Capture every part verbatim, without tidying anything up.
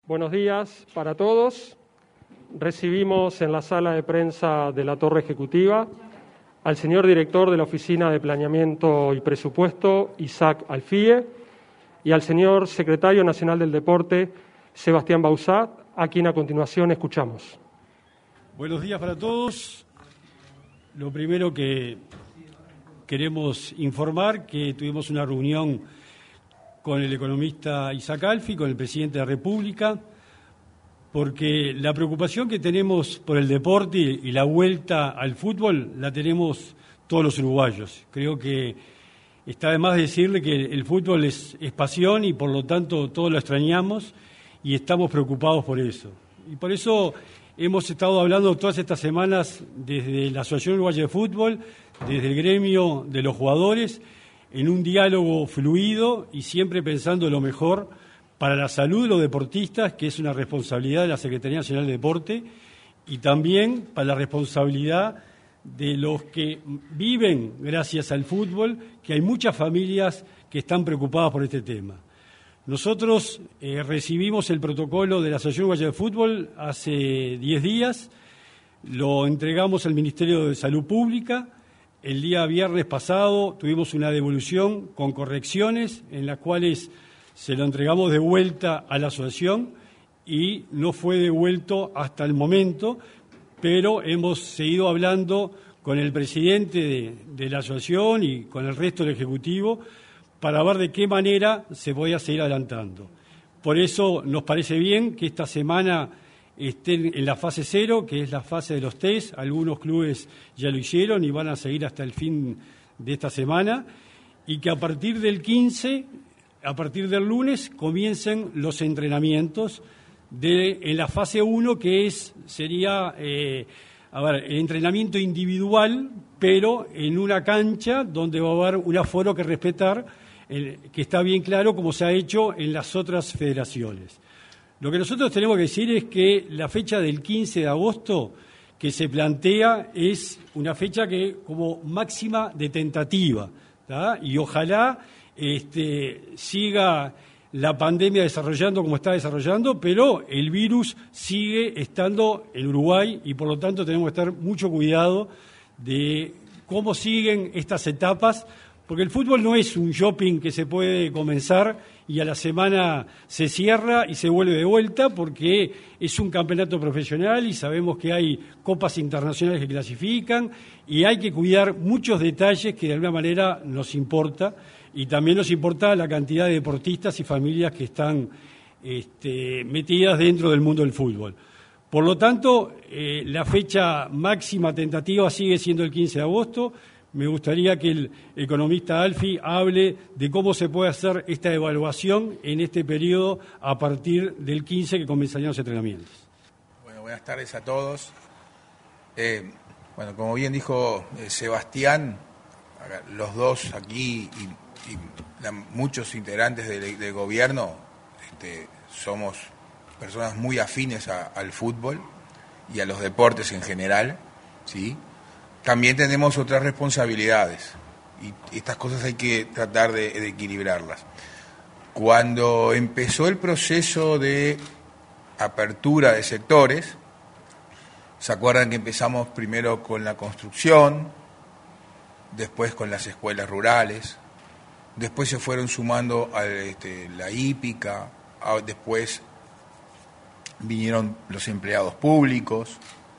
Buenos días para todos. Recibimos en la sala de prensa de la Torre Ejecutiva al señor director de la Oficina de Planeamiento y Presupuesto, Isaac Alfie, y al señor secretario nacional del Deporte, Sebastián Bauzá, a quien a continuación escuchamos. Buenos días para todos. Lo primero que queremos informar que tuvimos una reunión con el economista Isaac Alfie, con el presidente de la República, porque la preocupación que tenemos por el deporte y la vuelta al fútbol la tenemos todos los uruguayos. Creo que está de más decirle que el fútbol es, es pasión y por lo tanto todos lo extrañamos y estamos preocupados por eso. Y por eso hemos estado hablando todas estas semanas desde la Asociación Uruguaya de Fútbol, desde el gremio de los jugadores, en un diálogo fluido y siempre pensando lo mejor para la salud de los deportistas, que es una responsabilidad de la Secretaría Nacional de Deporte, y también para la responsabilidad de los que viven gracias al fútbol, que hay muchas familias que están preocupadas por este tema. Nosotros eh, recibimos el protocolo de la Asociación Uruguaya de Fútbol hace diez días, lo entregamos al Ministerio de Salud Pública. El día viernes pasado tuvimos una devolución con correcciones en las cuales se lo entregamos de vuelta a la asociación y no fue devuelto hasta el momento, pero hemos seguido hablando con el presidente de, de la asociación y con el resto del Ejecutivo para ver de qué manera se podía seguir adelantando. Por eso nos parece bien que esta semana estén en la fase cero, que es la fase de los test. Algunos clubes ya lo hicieron y van a seguir hasta el fin de esta semana, y que a partir del quince, a partir del lunes, comiencen los entrenamientos de, en la fase uno, que es sería eh, a ver, el entrenamiento individual, pero en una cancha donde va a haber un aforo que respetar, el, que está bien claro como se ha hecho en las otras federaciones. Lo que nosotros tenemos que decir es que la fecha del quince de agosto que se plantea es una fecha que como máxima de tentativa, ¿tá? Y ojalá este, siga la pandemia desarrollando como está desarrollando, pero el virus sigue estando en Uruguay y por lo tanto tenemos que estar mucho cuidado de cómo siguen estas etapas, porque el fútbol no es un shopping que se puede comenzar y a la semana se cierra y se vuelve de vuelta, porque es un campeonato profesional y sabemos que hay copas internacionales que clasifican y hay que cuidar muchos detalles que de alguna manera nos importa, y también nos importa la cantidad de deportistas y familias que están este, metidas dentro del mundo del fútbol. Por lo tanto, eh, la fecha máxima tentativa sigue siendo el quince de agosto. Me gustaría que el economista Alfie hable de cómo se puede hacer esta evaluación en este periodo a partir del quince que comenzarían los entrenamientos. Bueno, buenas tardes a todos. Eh, bueno, como bien dijo eh, Sebastián, los dos aquí y, y la, muchos integrantes del, del gobierno este, somos personas muy afines a, al fútbol y a los deportes en general, ¿sí? También tenemos otras responsabilidades y estas cosas hay que tratar de, de equilibrarlas. Cuando empezó el proceso de apertura de sectores, ¿se acuerdan que empezamos primero con la construcción, después con las escuelas rurales, después se fueron sumando a este, la hípica, a, después vinieron los empleados públicos,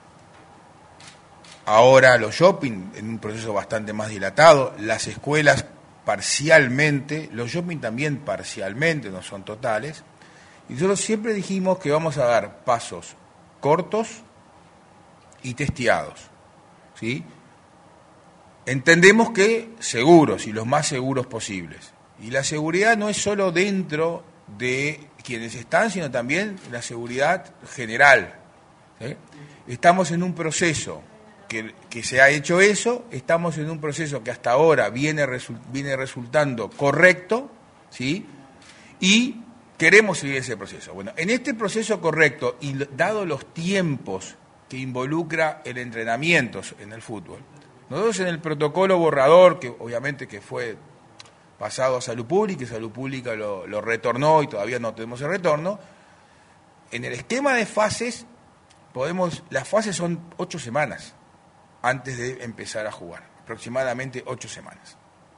ahora los shopping en un proceso bastante más dilatado, las escuelas parcialmente, los shopping también parcialmente, no son totales, y nosotros siempre dijimos que vamos a dar pasos cortos y testeados, ¿sí? Entendemos que seguros y los más seguros posibles, y la seguridad no es solo dentro de quienes están, sino también la seguridad general, ¿sí? Estamos en un proceso Que, que se ha hecho eso, estamos en un proceso que hasta ahora viene, resu, viene resultando correcto, ¿sí? Y queremos seguir ese proceso. Bueno, en este proceso correcto, y dado los tiempos que involucra el entrenamiento en el fútbol, nosotros en el protocolo borrador, que obviamente que fue pasado a Salud Pública, y Salud Pública lo, lo retornó y todavía no tenemos el retorno, en el esquema de fases, podemos, las fases son ocho semanas antes de empezar a jugar, aproximadamente ocho semanas.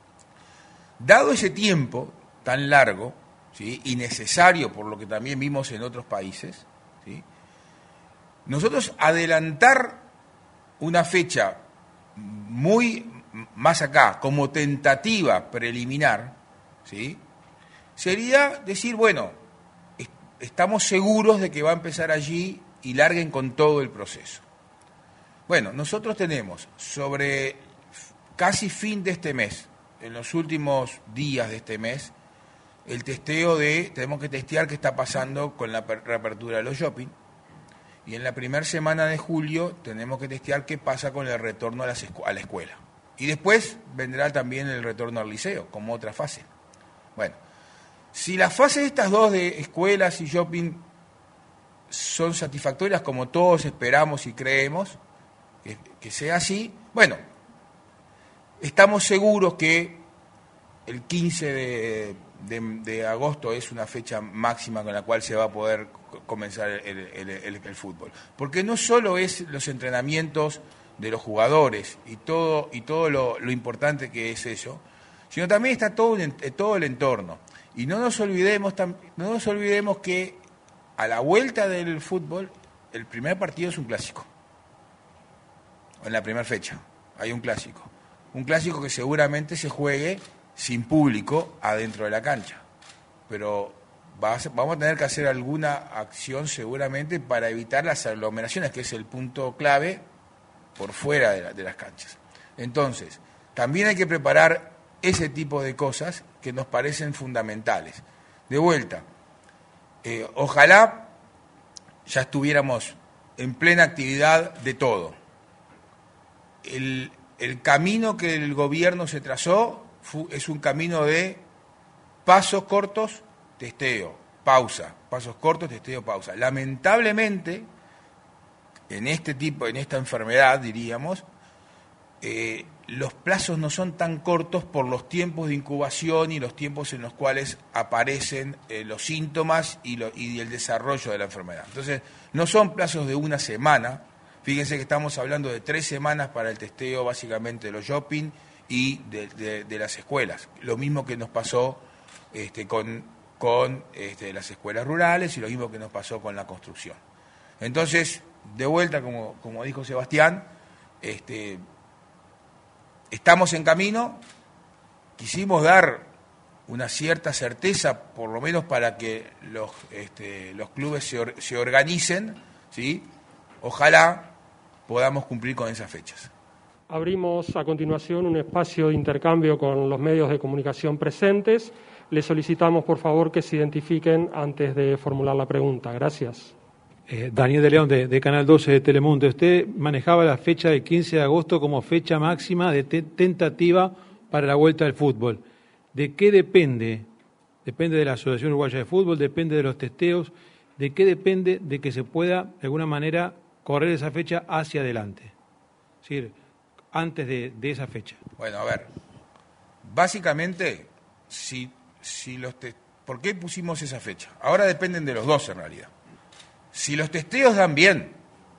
Dado ese tiempo tan largo, ¿sí?, y necesario por lo que también vimos en otros países, ¿sí?, nosotros adelantar una fecha muy más acá, como tentativa preliminar, ¿sí?, sería decir, bueno, est- estamos seguros de que va a empezar allí y larguen con todo el proceso. Bueno, nosotros tenemos sobre casi fin de este mes, en los últimos días de este mes, el testeo de, tenemos que testear qué está pasando con la per- reapertura de los shopping, y en la primera semana de julio tenemos que testear qué pasa con el retorno a, las escu- a la escuela. Y después vendrá también el retorno al liceo, como otra fase. Bueno, si las fases estas dos de escuelas y shopping son satisfactorias como todos esperamos y creemos que, que sea así, bueno, estamos seguros que el quince de, de, de agosto es una fecha máxima con la cual se va a poder comenzar el, el, el, el fútbol. Porque no solo es los entrenamientos de los jugadores y todo, y todo lo, lo importante que es eso, sino también está todo, un, todo el entorno. Y no nos olvidemos, no nos olvidemos que a la vuelta del fútbol, el primer partido es un clásico. En la primera fecha hay un clásico. Un clásico que seguramente se juegue sin público adentro de la cancha. Pero va a ser, vamos a tener que hacer alguna acción seguramente para evitar las aglomeraciones, que es el punto clave por fuera de, la, de las canchas. Entonces, también hay que preparar ese tipo de cosas que nos parecen fundamentales. De vuelta, eh, ojalá ya estuviéramos en plena actividad de todo. El, el camino que el gobierno se trazó fue, es un camino de pasos cortos, testeo, pausa, pasos cortos, testeo, pausa. Lamentablemente, en este tipo, en esta enfermedad, diríamos, eh, los plazos no son tan cortos por los tiempos de incubación y los tiempos en los cuales aparecen eh, los síntomas y, lo, y el desarrollo de la enfermedad. Entonces, no son plazos de una semana. Fíjense que estamos hablando de tres semanas para el testeo básicamente de los shopping y de, de, de las escuelas. Lo mismo que nos pasó este, con, con este, las escuelas rurales y lo mismo que nos pasó con la construcción. Entonces, de vuelta, como, como dijo Sebastián, este, estamos en camino, quisimos dar una cierta certeza, por lo menos para que los, este, los clubes se, or, se organicen, ¿sí? Ojalá podamos cumplir con esas fechas. Abrimos a continuación un espacio de intercambio con los medios de comunicación presentes. Les solicitamos, por favor, que se identifiquen antes de formular la pregunta. Gracias. Eh, Daniel de León, de, de Canal doce de Telemundo. Usted manejaba la fecha del quince de agosto como fecha máxima de te tentativa para la vuelta al fútbol. ¿De qué depende? ¿Depende de la Asociación Uruguaya de Fútbol? ¿Depende de los testeos? ¿De qué depende de que se pueda, de alguna manera, correr esa fecha hacia adelante? Es decir, antes de, de esa fecha. Bueno, a ver, básicamente, si, si los te ¿por qué pusimos esa fecha? Ahora dependen de los dos en realidad. Si los testeos dan bien,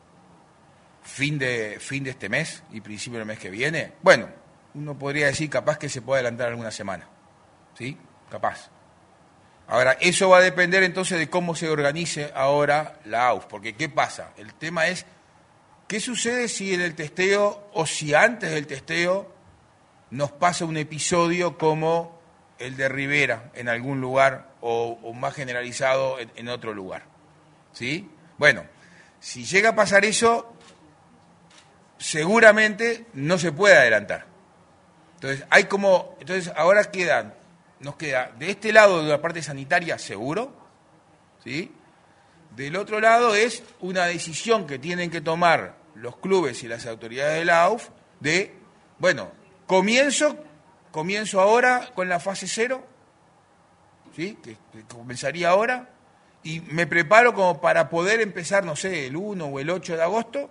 fin de, fin de este mes y principio del mes que viene, bueno, uno podría decir capaz que se puede adelantar alguna semana, ¿sí? Capaz. Ahora, eso va a depender entonces de cómo se organice ahora la A U F, porque ¿qué pasa? El tema es, ¿qué sucede si en el testeo o si antes del testeo nos pasa un episodio como el de Rivera en algún lugar o, o más generalizado en, en otro lugar? ¿Sí? Bueno, si llega a pasar eso, seguramente no se puede adelantar. Entonces, hay como, entonces ahora quedan, nos queda de este lado de la parte sanitaria seguro, ¿sí? Del otro lado es una decisión que tienen que tomar los clubes y las autoridades de la A U F de, bueno, comienzo, comienzo ahora con la fase cero, ¿sí? Que, que comenzaría ahora, y me preparo como para poder empezar, no sé, el uno o el ocho de agosto,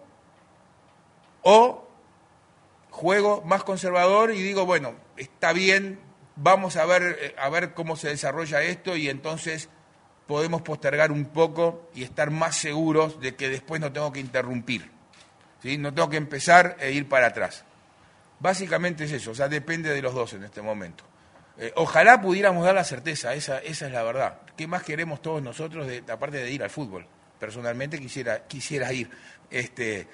o juego más conservador y digo, bueno, está bien, vamos a ver, a ver cómo se desarrolla esto y entonces podemos postergar un poco y estar más seguros de que después no tengo que interrumpir, ¿sí? No tengo que empezar e ir para atrás. Básicamente es eso, o sea, depende de los dos en este momento. Eh, ojalá pudiéramos dar la certeza, esa, esa es la verdad. ¿Qué más queremos todos nosotros, de, aparte de ir al fútbol? Personalmente quisiera, quisiera ir, este,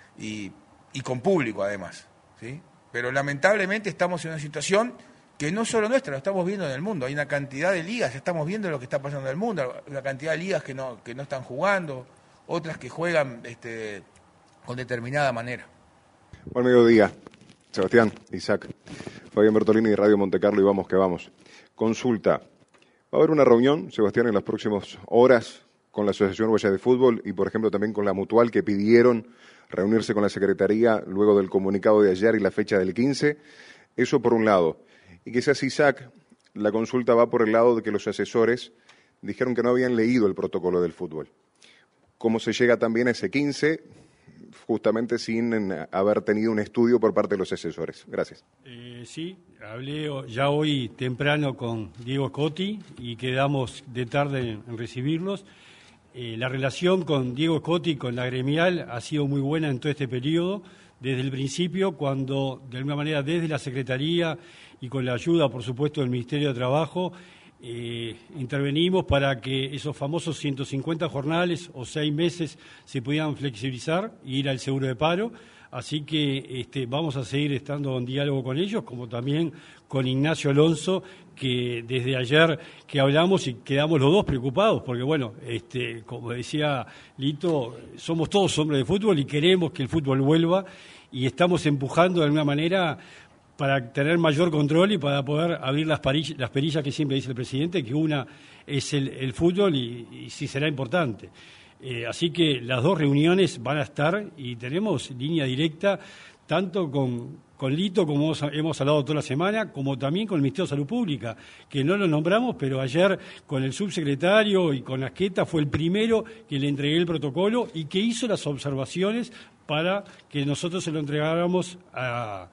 y, y con público además, ¿sí? Pero lamentablemente estamos en una situación que no solo nuestra, lo estamos viendo en el mundo. Hay una cantidad de ligas, estamos viendo lo que está pasando en el mundo, una cantidad de ligas que no, que no están jugando, otras que juegan este, con determinada manera. Buen mediodía, Sebastián, Isaac, Fabián Bertolini de Radio Montecarlo y vamos que vamos. Consulta, ¿va a haber una reunión, Sebastián, en las próximas horas con la Asociación Uruguaya de Fútbol y, por ejemplo, también con la Mutual, que pidieron reunirse con la Secretaría luego del comunicado de ayer y la fecha del quince? Eso por un lado. Y quizás, Isaac, la consulta va por el lado de que los asesores dijeron que no habían leído el protocolo del fútbol. ¿Cómo se llega también a ese quince, justamente sin haber tenido un estudio por parte de los asesores? Gracias. Eh, sí, hablé ya hoy temprano con Diego Scotti y quedamos de tarde en recibirlos. Eh, la relación con Diego Scotti, con la gremial, ha sido muy buena en todo este periodo. Desde el principio, cuando de alguna manera desde la Secretaría y con la ayuda, por supuesto, del Ministerio de Trabajo, eh, intervenimos para que esos famosos ciento cincuenta jornales o seis meses se pudieran flexibilizar e ir al seguro de paro. Así que este, vamos a seguir estando en diálogo con ellos, como también con Ignacio Alonso, que desde ayer que hablamos y quedamos los dos preocupados, porque bueno, este, como decía Lito, somos todos hombres de fútbol y queremos que el fútbol vuelva y estamos empujando de alguna manera para tener mayor control y para poder abrir las, parillas, las perillas que siempre dice el presidente, que una es el, el fútbol y, y sí será importante. Eh, así que las dos reuniones van a estar y tenemos línea directa tanto con, con Lito, como hemos, hemos hablado toda la semana, como también con el Ministerio de Salud Pública, que no lo nombramos, pero ayer con el subsecretario y con Asqueta fue el primero que le entregué el protocolo y que hizo las observaciones para que nosotros se lo entregáramos a,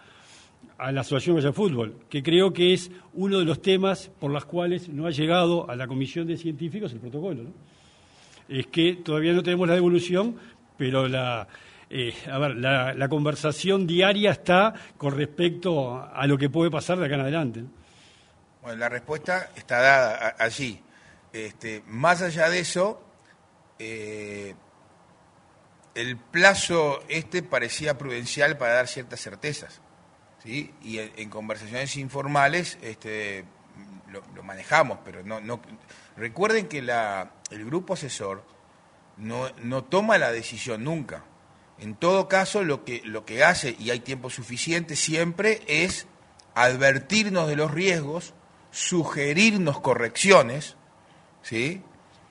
a la Asociación Uruguaya de Fútbol, que creo que es uno de los temas por los cuales no ha llegado a la Comisión de Científicos el protocolo, ¿no? Es que todavía no tenemos la devolución, pero la, eh, a ver, la, la conversación diaria está con respecto a lo que puede pasar de acá en adelante, ¿no? Bueno, la respuesta está dada allí. Este, más allá de eso, eh, el plazo este parecía prudencial para dar ciertas certezas, ¿sí? Y en, en conversaciones informales este, lo, lo manejamos, pero no, no. Recuerden que la, el grupo asesor no, no toma la decisión nunca. En todo caso, lo que, lo que hace, y hay tiempo suficiente siempre, es advertirnos de los riesgos, sugerirnos correcciones, ¿sí?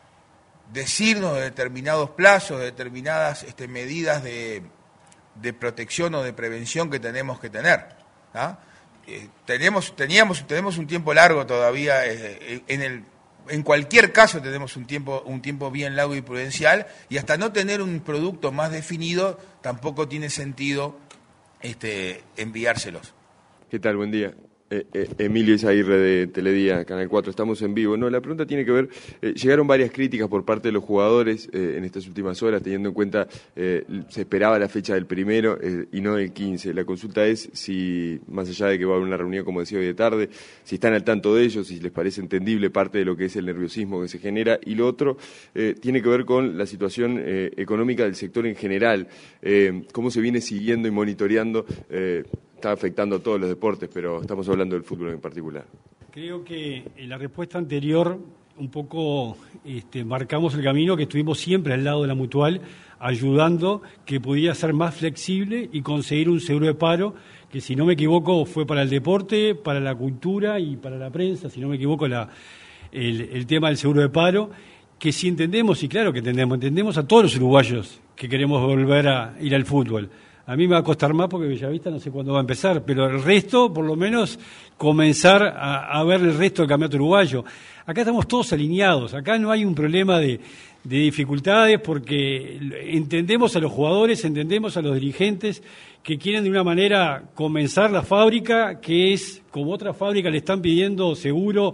Decirnos de determinados plazos, de determinadas este, medidas de, de protección o de prevención que tenemos que tener, ¿ah? Eh, tenemos, teníamos, tenemos un tiempo largo todavía eh, en el... En cualquier caso tenemos un tiempo, un tiempo bien largo y prudencial, y hasta no tener un producto más definido tampoco tiene sentido este, enviárselos. ¿Qué tal? Buen día. Eh, eh, Emilio Izaguirre de Teledía, Canal cuatro, estamos en vivo. No, la pregunta tiene que ver, eh, llegaron varias críticas por parte de los jugadores eh, en estas últimas horas, teniendo en cuenta, eh, se esperaba la fecha del primero eh, y no del quince. La consulta es si, más allá de que va a haber una reunión, como decía hoy de tarde, si están al tanto de ello, si les parece entendible parte de lo que es el nerviosismo que se genera. Y lo otro eh, tiene que ver con la situación eh, económica del sector en general, eh, cómo se viene siguiendo y monitoreando. Eh, Está afectando a todos los deportes, pero estamos hablando del fútbol en particular. Creo que en la respuesta anterior un poco este, marcamos el camino, que estuvimos siempre al lado de la Mutual, ayudando que pudiera ser más flexible y conseguir un seguro de paro, que si no me equivoco fue para el deporte, para la cultura y para la prensa, si no me equivoco la, el, el tema del seguro de paro, que si entendemos, y claro que entendemos, entendemos a todos los uruguayos que queremos volver a ir al fútbol. A mí me va a costar más porque Bellavista no sé cuándo va a empezar, pero el resto, por lo menos, comenzar a, a ver el resto del campeonato uruguayo. Acá estamos todos alineados, acá no hay un problema de, de dificultades porque entendemos a los jugadores, entendemos a los dirigentes que quieren de una manera comenzar la fábrica, que es, como otra fábrica le están pidiendo seguro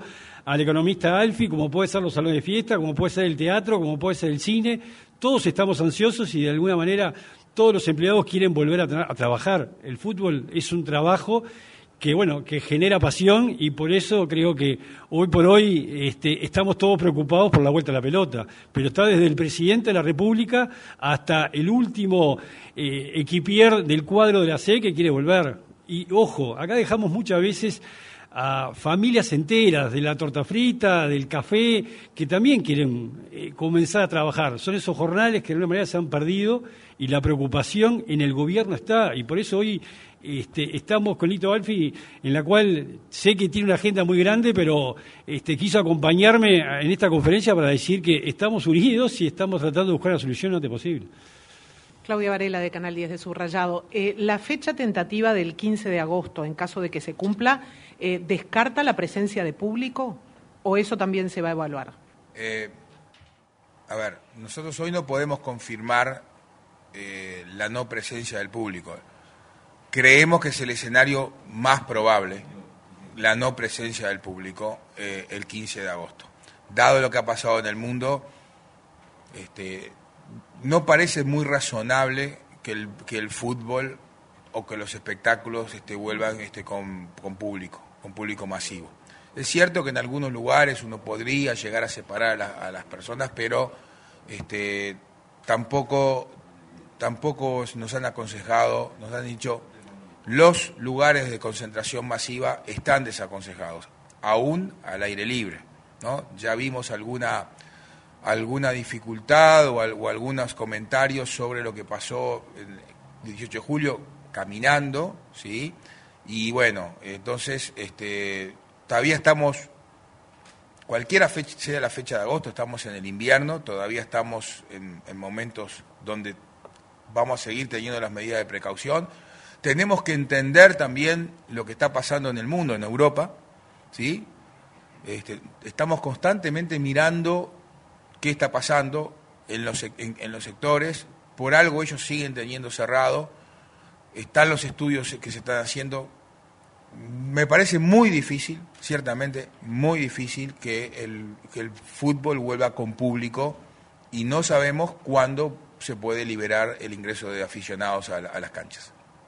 al economista Alfi, como puede ser los salones de fiesta, como puede ser el teatro, como puede ser el cine. Todos estamos ansiosos y de alguna manera todos los empleados quieren volver a, tra- a trabajar. El fútbol es un trabajo que bueno, que genera pasión y por eso creo que hoy por hoy este, estamos todos preocupados por la vuelta a la pelota, pero está desde el presidente de la República hasta el último eh, equipier del cuadro de la C que quiere volver. Y ojo, acá dejamos muchas veces a familias enteras de la torta frita, del café, que también quieren eh, comenzar a trabajar. Son esos jornales que de alguna manera se han perdido y la preocupación en el gobierno está, y por eso hoy Este, estamos con Lito Alfi, en la cual sé que tiene una agenda muy grande, pero este, quiso acompañarme en esta conferencia para decir que estamos unidos y estamos tratando de buscar la solución lo antes posible. Claudia Varela, de Canal diez de Subrayado. Eh, la fecha tentativa del quince de agosto, en caso de que se cumpla, eh, ¿descarta la presencia de público o eso también se va a evaluar? Eh, a ver, nosotros hoy no podemos confirmar eh, la no presencia del público. Creemos que es el escenario más probable, la no presencia del público, eh, el quince de agosto. Dado lo que ha pasado en el mundo, este, no parece muy razonable que el, que el fútbol o que los espectáculos este, vuelvan este, con, con público, con público masivo. Es cierto que en algunos lugares uno podría llegar a separar a, la, a las personas, pero este, tampoco, tampoco nos han aconsejado, nos han dicho... Los lugares de concentración masiva están desaconsejados, aún al aire libre, ¿no? Ya vimos alguna, alguna dificultad o, o algunos comentarios sobre lo que pasó el dieciocho de julio caminando, ¿sí? Y bueno, entonces este, todavía estamos, cualquiera fecha, sea la fecha de agosto, estamos en el invierno, todavía estamos en, en momentos donde vamos a seguir teniendo las medidas de precaución. Tenemos que entender también lo que está pasando en el mundo, en Europa, ¿sí? Este, estamos constantemente mirando qué está pasando en los, en, en los sectores, por algo ellos siguen teniendo cerrado, están los estudios que se están haciendo. Me parece muy difícil, ciertamente muy difícil que el, que el fútbol vuelva con público y no sabemos cuándo se puede liberar el ingreso de aficionados a, la, a las canchas.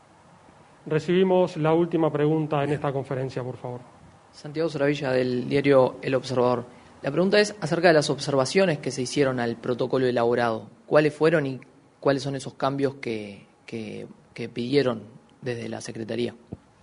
Recibimos la última pregunta en esta conferencia, por favor. Santiago Soravilla, del diario El Observador. La pregunta es acerca de las observaciones que se hicieron al protocolo elaborado. ¿Cuáles fueron y cuáles son esos cambios que, que, que pidieron desde la Secretaría?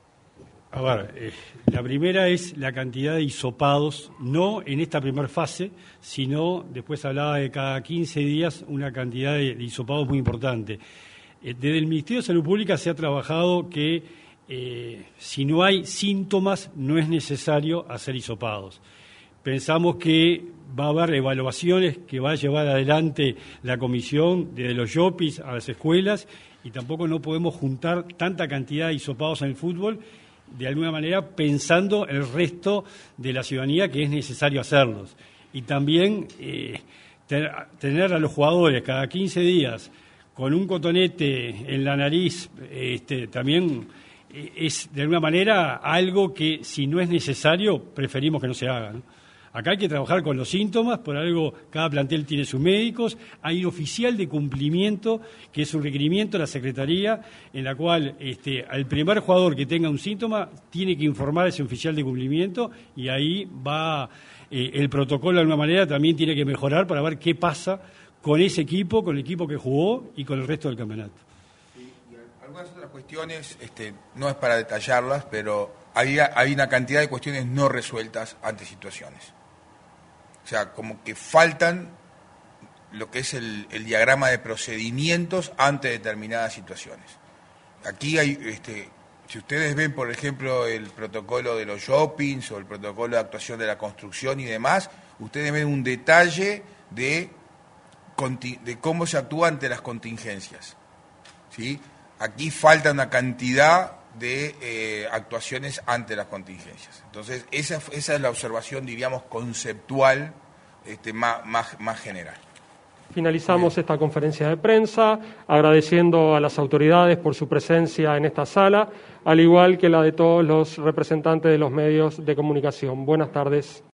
A ver, eh, la primera es la cantidad de hisopados, no en esta primera fase, sino después hablaba de cada quince días una cantidad de, de hisopados muy importante. Desde el Ministerio de Salud Pública se ha trabajado que eh, si no hay síntomas no es necesario hacer hisopados. Pensamos que va a haber evaluaciones que va a llevar adelante la comisión desde los yopis a las escuelas y tampoco no podemos juntar tanta cantidad de hisopados en el fútbol, de alguna manera pensando el resto de la ciudadanía que es necesario hacerlos. Y también eh, tener a los jugadores cada quince días con un cotonete en la nariz, este, también es de alguna manera algo que si no es necesario preferimos que no se haga, ¿no? Acá hay que trabajar con los síntomas, por algo cada plantel tiene sus médicos, hay un oficial de cumplimiento que es un requerimiento de la Secretaría en la cual este, al primer jugador que tenga un síntoma tiene que informar a ese oficial de cumplimiento y ahí va eh, el protocolo de alguna manera también tiene que mejorar para ver qué pasa con ese equipo, con el equipo que jugó y con el resto del campeonato. Sí, y algunas otras cuestiones, este, no es para detallarlas, pero hay, hay una cantidad de cuestiones no resueltas ante situaciones. O sea, como que faltan lo que es el, el diagrama de procedimientos ante determinadas situaciones. Aquí hay, este, si ustedes ven, por ejemplo, el protocolo de los shoppings o el protocolo de actuación de la construcción y demás, ustedes ven un detalle de, de cómo se actúa ante las contingencias, ¿sí? Aquí falta una cantidad de eh, actuaciones ante las contingencias. Entonces, esa, esa es la observación, diríamos, conceptual, este, más, más, más general. Finalizamos esta conferencia de prensa agradeciendo a las autoridades por su presencia en esta sala, al igual que la de todos los representantes de los medios de comunicación. Buenas tardes.